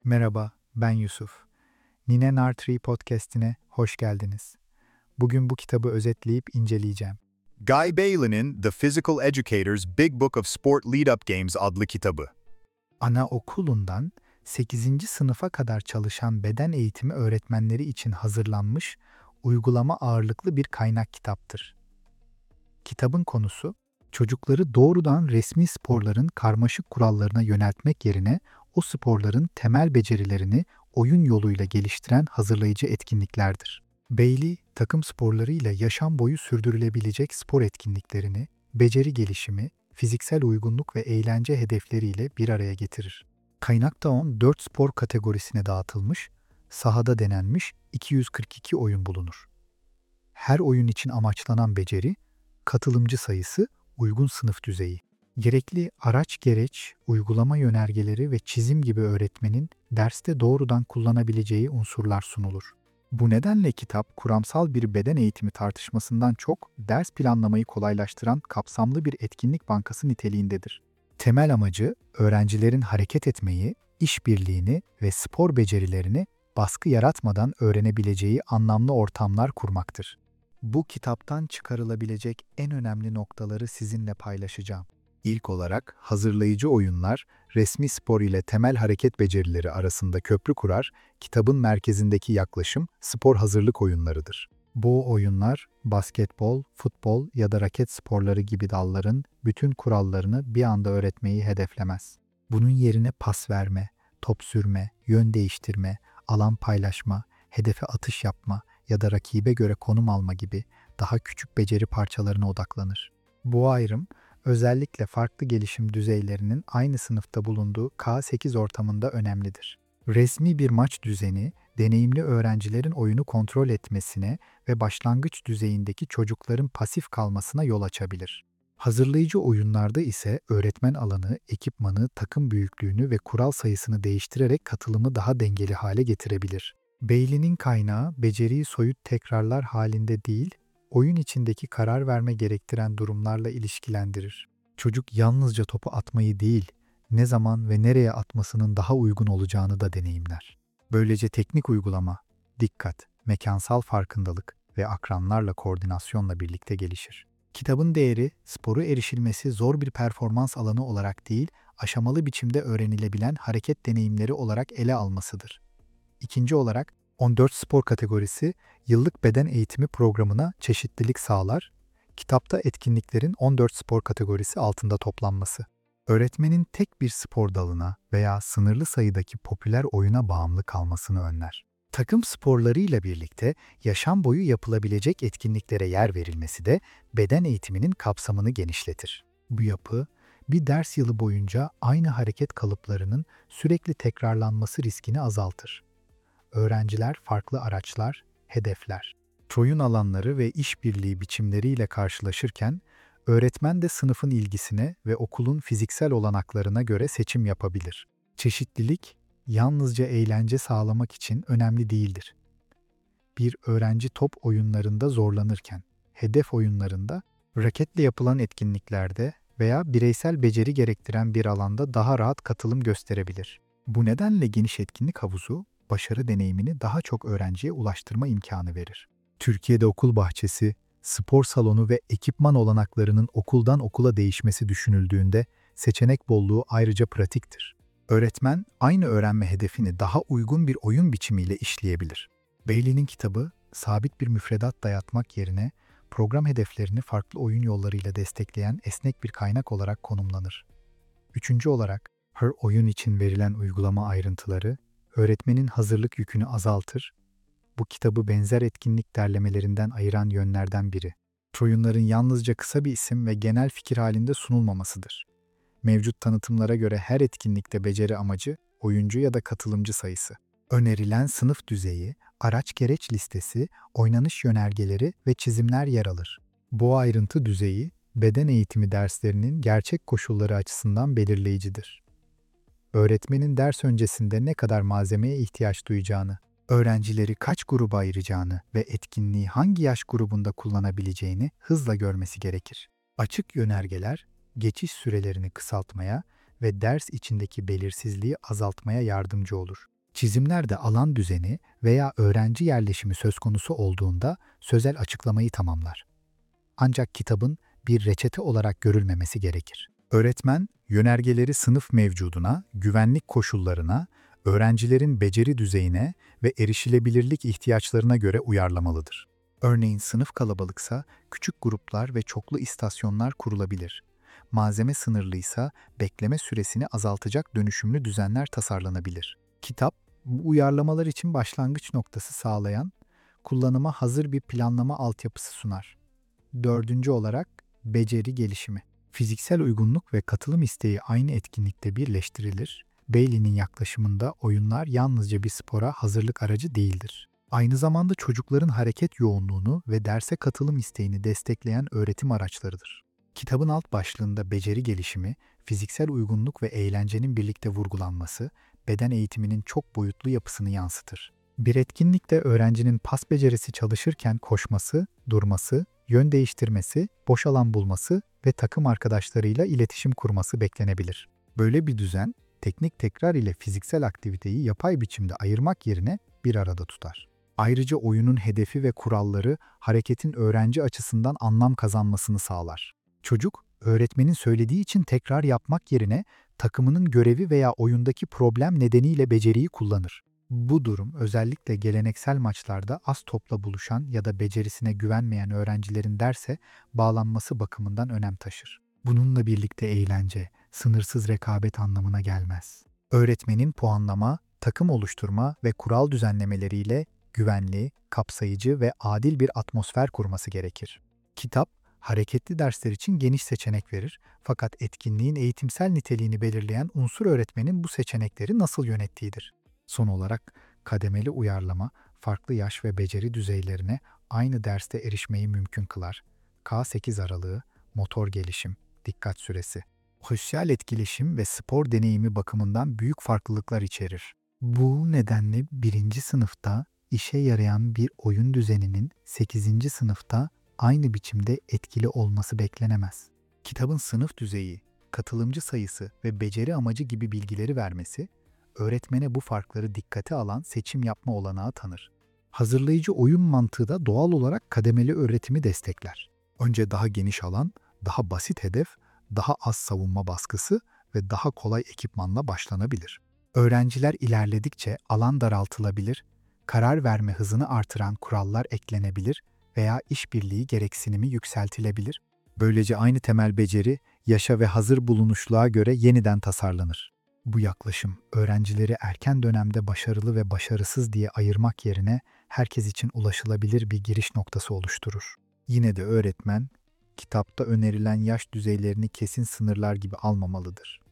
Merhaba, ben Yusuf. Nine Nartree podcast'ine hoş geldiniz. Bugün bu kitabı özetleyip inceleyeceğim. Guy Balin'in The Physical Educator's Big Book of Sport Lead-Up Games adlı kitabı. Anaokulundan 8. sınıfa kadar çalışan beden eğitimi öğretmenleri için hazırlanmış, uygulama ağırlıklı bir kaynak kitaptır. Kitabın konusu, çocukları doğrudan resmi sporların karmaşık kurallarına yöneltmek yerine o sporların temel becerilerini oyun yoluyla geliştiren hazırlayıcı etkinliklerdir. Bailey, takım sporlarıyla yaşam boyu sürdürülebilecek spor etkinliklerini, beceri gelişimi, fiziksel uygunluk ve eğlence hedefleriyle bir araya getirir. Kaynakta 14 spor kategorisine dağıtılmış, sahada denenmiş 242 oyun bulunur. Her oyun için amaçlanan beceri, katılımcı sayısı, uygun sınıf düzeyi. Gerekli araç gereç, uygulama yönergeleri ve çizim gibi öğretmenin derste doğrudan kullanabileceği unsurlar sunulur. Bu nedenle kitap, kuramsal bir beden eğitimi tartışmasından çok ders planlamayı kolaylaştıran kapsamlı bir etkinlik bankası niteliğindedir. Temel amacı, öğrencilerin hareket etmeyi, işbirliğini ve spor becerilerini baskı yaratmadan öğrenebileceği anlamlı ortamlar kurmaktır. Bu kitaptan çıkarılabilecek en önemli noktaları sizinle paylaşacağım. İlk olarak hazırlayıcı oyunlar, resmi spor ile temel hareket becerileri arasında köprü kurar, kitabın merkezindeki yaklaşım spor hazırlık oyunlarıdır. Bu oyunlar, basketbol, futbol ya da raket sporları gibi dalların bütün kurallarını bir anda öğretmeyi hedeflemez. Bunun yerine pas verme, top sürme, yön değiştirme, alan paylaşma, hedefe atış yapma ya da rakibe göre konum alma gibi daha küçük beceri parçalarına odaklanır. Bu ayrım, özellikle farklı gelişim düzeylerinin aynı sınıfta bulunduğu K8 ortamında önemlidir. Resmi bir maç düzeni, deneyimli öğrencilerin oyunu kontrol etmesine ve başlangıç düzeyindeki çocukların pasif kalmasına yol açabilir. Hazırlayıcı oyunlarda ise öğretmen alanı, ekipmanı, takım büyüklüğünü ve kural sayısını değiştirerek katılımı daha dengeli hale getirebilir. Bailey'nin kaynağı, beceriyi soyut tekrarlar halinde değil, oyun içindeki karar verme gerektiren durumlarla ilişkilendirir. Çocuk yalnızca topu atmayı değil, ne zaman ve nereye atmasının daha uygun olacağını da deneyimler. Böylece teknik uygulama, dikkat, mekansal farkındalık ve akranlarla koordinasyonla birlikte gelişir. Kitabın değeri, sporu erişilmesi zor bir performans alanı olarak değil, aşamalı biçimde öğrenilebilen hareket deneyimleri olarak ele almasıdır. İkinci olarak, 14 spor kategorisi yıllık beden eğitimi programına çeşitlilik sağlar, kitapta etkinliklerin 14 spor kategorisi altında toplanması. Öğretmenin tek bir spor dalına veya sınırlı sayıdaki popüler oyuna bağımlı kalmasını önler. Takım sporlarıyla birlikte yaşam boyu yapılabilecek etkinliklere yer verilmesi de beden eğitiminin kapsamını genişletir. Bu yapı, bir ders yılı boyunca aynı hareket kalıplarının sürekli tekrarlanması riskini azaltır. Öğrenciler farklı araçlar, hedefler, oyun alanları ve işbirliği biçimleriyle karşılaşırken, öğretmen de sınıfın ilgisine ve okulun fiziksel olanaklarına göre seçim yapabilir. Çeşitlilik, yalnızca eğlence sağlamak için önemli değildir. Bir öğrenci top oyunlarında zorlanırken, hedef oyunlarında, raketle yapılan etkinliklerde veya bireysel beceri gerektiren bir alanda daha rahat katılım gösterebilir. Bu nedenle geniş etkinlik havuzu, başarı deneyimini daha çok öğrenciye ulaştırma imkanı verir. Türkiye'de okul bahçesi, spor salonu ve ekipman olanaklarının okuldan okula değişmesi düşünüldüğünde seçenek bolluğu ayrıca pratiktir. Öğretmen aynı öğrenme hedefini daha uygun bir oyun biçimiyle işleyebilir. Bailey'nin kitabı, sabit bir müfredat dayatmak yerine program hedeflerini farklı oyun yollarıyla destekleyen esnek bir kaynak olarak konumlanır. Üçüncü olarak, her oyun için verilen uygulama ayrıntıları, öğretmenin hazırlık yükünü azaltır. Bu kitabı benzer etkinlik derlemelerinden ayıran yönlerden biri. Oyunların yalnızca kısa bir isim ve genel fikir halinde sunulmamasıdır. Mevcut tanıtımlara göre her etkinlikte beceri amacı, oyuncu ya da katılımcı sayısı. Önerilen sınıf düzeyi, araç gereç listesi, oynanış yönergeleri ve çizimler yer alır. Bu ayrıntı düzeyi, beden eğitimi derslerinin gerçek koşulları açısından belirleyicidir. Öğretmenin ders öncesinde ne kadar malzemeye ihtiyaç duyacağını, öğrencileri kaç gruba ayıracağını ve etkinliği hangi yaş grubunda kullanabileceğini hızla görmesi gerekir. Açık yönergeler, geçiş sürelerini kısaltmaya ve ders içindeki belirsizliği azaltmaya yardımcı olur. Çizimlerde alan düzeni veya öğrenci yerleşimi söz konusu olduğunda sözel açıklamayı tamamlar. Ancak kitabın bir reçete olarak görülmemesi gerekir. Öğretmen, yönergeleri sınıf mevcuduna, güvenlik koşullarına, öğrencilerin beceri düzeyine ve erişilebilirlik ihtiyaçlarına göre uyarlamalıdır. Örneğin sınıf kalabalıksa küçük gruplar ve çoklu istasyonlar kurulabilir. Malzeme sınırlıysa bekleme süresini azaltacak dönüşümlü düzenler tasarlanabilir. Kitap, bu uyarlamalar için başlangıç noktası sağlayan, kullanıma hazır bir planlama altyapısı sunar. Dördüncü olarak, beceri gelişimi. Fiziksel uygunluk ve katılım isteği aynı etkinlikte birleştirilir. Bailey'nin yaklaşımında oyunlar yalnızca bir spora hazırlık aracı değildir. Aynı zamanda çocukların hareket yoğunluğunu ve derse katılım isteğini destekleyen öğretim araçlarıdır. Kitabın alt başlığında beceri gelişimi, fiziksel uygunluk ve eğlencenin birlikte vurgulanması, beden eğitiminin çok boyutlu yapısını yansıtır. Bir etkinlikte öğrencinin pas becerisi çalışırken koşması, durması, yön değiştirmesi, boş alan bulması ve takım arkadaşlarıyla iletişim kurması beklenebilir. Böyle bir düzen, teknik tekrar ile fiziksel aktiviteyi yapay biçimde ayırmak yerine bir arada tutar. Ayrıca oyunun hedefi ve kuralları hareketin öğrenci açısından anlam kazanmasını sağlar. Çocuk, öğretmenin söylediği için tekrar yapmak yerine takımının görevi veya oyundaki problem nedeniyle beceriyi kullanır. Bu durum özellikle geleneksel maçlarda az topla buluşan ya da becerisine güvenmeyen öğrencilerin derse bağlanması bakımından önem taşır. Bununla birlikte eğlence, sınırsız rekabet anlamına gelmez. Öğretmenin puanlama, takım oluşturma ve kural düzenlemeleriyle güvenli, kapsayıcı ve adil bir atmosfer kurması gerekir. Kitap, hareketli dersler için geniş seçenek verir, fakat etkinliğin eğitimsel niteliğini belirleyen unsur öğretmenin bu seçenekleri nasıl yönettiğidir. Son olarak, kademeli uyarlama, farklı yaş ve beceri düzeylerine aynı derste erişmeyi mümkün kılar. K8 aralığı, motor gelişim, dikkat süresi, sosyal etkileşim ve spor deneyimi bakımından büyük farklılıklar içerir. Bu nedenle 1. sınıfta işe yarayan bir oyun düzeninin 8. sınıfta aynı biçimde etkili olması beklenemez. Kitabın sınıf düzeyi, katılımcı sayısı ve beceri amacı gibi bilgileri vermesi, öğretmene bu farkları dikkate alan seçim yapma olanağı tanır. Hazırlayıcı oyun mantığı da doğal olarak kademeli öğretimi destekler. Önce daha geniş alan, daha basit hedef, daha az savunma baskısı ve daha kolay ekipmanla başlanabilir. Öğrenciler ilerledikçe alan daraltılabilir, karar verme hızını artıran kurallar eklenebilir veya işbirliği gereksinimi yükseltilebilir. Böylece aynı temel beceri, yaşa ve hazır bulunuşluğa göre yeniden tasarlanır. Bu yaklaşım, öğrencileri erken dönemde başarılı ve başarısız diye ayırmak yerine herkes için ulaşılabilir bir giriş noktası oluşturur. Yine de öğretmen, kitapta önerilen yaş düzeylerini kesin sınırlar gibi almamalıdır.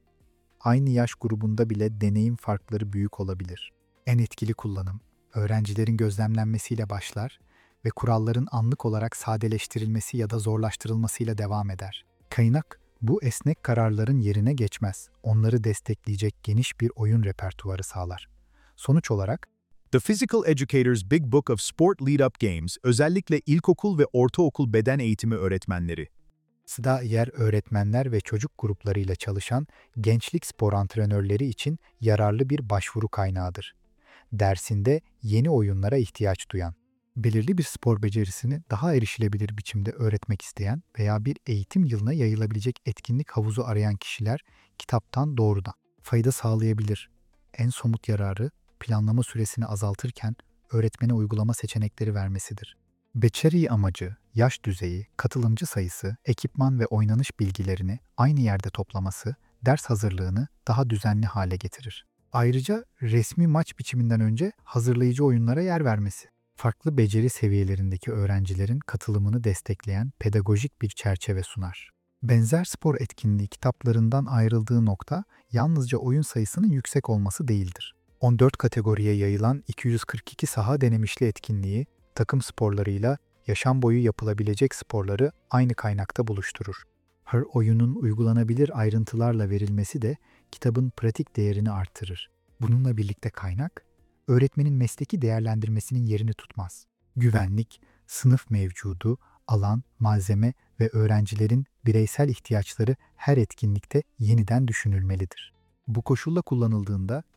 Aynı yaş grubunda bile deneyim farkları büyük olabilir. En etkili kullanım, öğrencilerin gözlemlenmesiyle başlar ve kuralların anlık olarak sadeleştirilmesi ya da zorlaştırılmasıyla devam eder. Kaynak, bu esnek kararların yerine geçmez, onları destekleyecek geniş bir oyun repertuarı sağlar. Sonuç olarak, The Physical Educator's Big Book of Sport Lead-Up Games, özellikle ilkokul ve ortaokul beden eğitimi öğretmenleri. SDA yer öğretmenler ve çocuk gruplarıyla çalışan gençlik spor antrenörleri için yararlı bir başvuru kaynağıdır. Dersinde yeni oyunlara ihtiyaç duyan, belirli bir spor becerisini daha erişilebilir biçimde öğretmek isteyen veya bir eğitim yılına yayılabilecek etkinlik havuzu arayan kişiler kitaptan doğrudan fayda sağlayabilir. En somut yararı, planlama süresini azaltırken öğretmene uygulama seçenekleri vermesidir. Beceri amacı, yaş düzeyi, katılımcı sayısı, ekipman ve oynanış bilgilerini aynı yerde toplaması, ders hazırlığını daha düzenli hale getirir. Ayrıca resmi maç biçiminden önce hazırlayıcı oyunlara yer vermesi, farklı beceri seviyelerindeki öğrencilerin katılımını destekleyen pedagojik bir çerçeve sunar. Benzer spor etkinliği kitaplarından ayrıldığı nokta yalnızca oyun sayısının yüksek olması değildir. 14 kategoriye yayılan 242 saha denemişli etkinliği, takım sporlarıyla yaşam boyu yapılabilecek sporları aynı kaynakta buluşturur. Her oyunun uygulanabilir ayrıntılarla verilmesi de kitabın pratik değerini artırır. Bununla birlikte kaynak, öğretmenin mesleki değerlendirmesinin yerini tutmaz. Güvenlik, sınıf mevcudu, alan, malzeme ve öğrencilerin bireysel ihtiyaçları her etkinlikte yeniden düşünülmelidir. Bu koşulla kullanıldığında kitap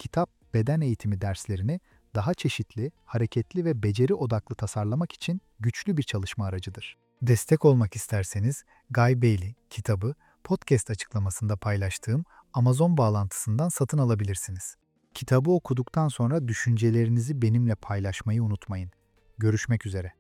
beden eğitimi derslerini daha çeşitli, hareketli ve beceri odaklı tasarlamak için güçlü bir çalışma aracıdır. Destek olmak isterseniz Guy Bailey kitabı podcast açıklamasında paylaştığım Amazon bağlantısından satın alabilirsiniz. Kitabı okuduktan sonra düşüncelerinizi benimle paylaşmayı unutmayın. Görüşmek üzere.